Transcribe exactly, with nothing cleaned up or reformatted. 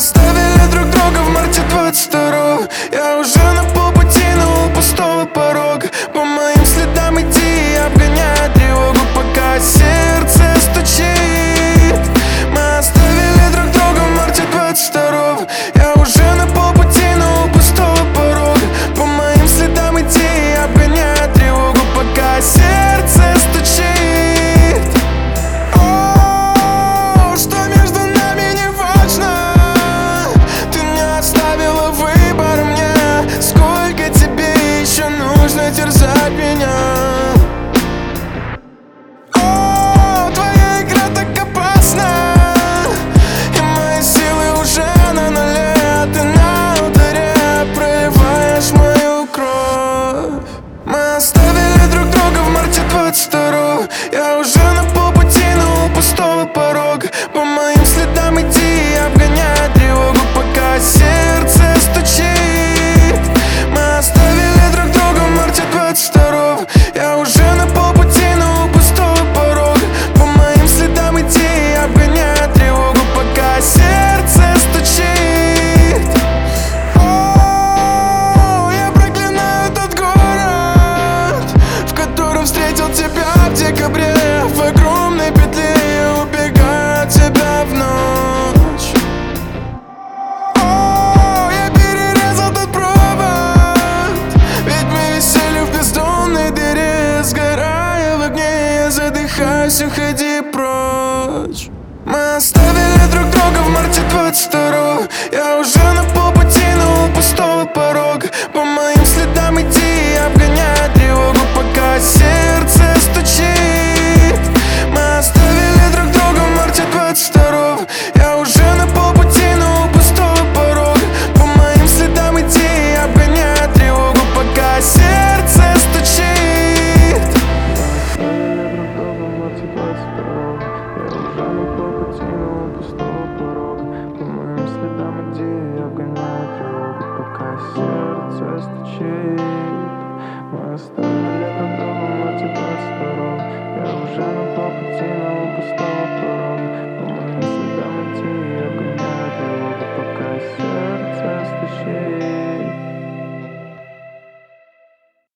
оставили друг друга в марте двадцать второго. Я уже на полпути, но у пустого порога. По моим следам иди, обгоняя тревогу, пока сердце стучит. Мы оставили друг друга в марте двадцать второго. Я уже на полпути, но у пустого порога. По моим следам иди, обгоняя тревогу, пока сердце стучит. О, что между нами не важно. Ты не оставила выбор мне. Сколько тебе еще нужно терзать меня? О, твоя игра так опасна, и мои силы уже на нуле. А ты на ударе проливаешь мою кровь. Мы оставили друг друга в марте двадцать второго. Я уже на полпути, но у пустого порога. По моим следам иди, обгоняя тревогу, пока сердце стучит. Мы оставили друг друга в марте двадцать второго. Я уже на полпути, но у пустого порога. По моим следам иди, обгоняя тревогу, пока сердце стучит. О, я проклинаю тот город, в котором встретил тебя в декабре. В огромной петле я убегаю от тебя в ночь. О, я перерезал тот провод, ведь мы висели в бездонной дыре. Сгорая в огне, я задыхаюсь, уходи прочь. Мы оставили друг друга в марте двадцать второго. Я уже на полпути, но у пустого порога. По моим следам иди, обгоняя тревогу, пока сердце стучит. Мы оставили друг друга в марте двадцать второго. Я уже на полпути, но у пустого порога. По моим следам иди, обгоняя тревогу, пока сердце стучит. Мы оставили друг друга в марте двадцать второго. Я уже на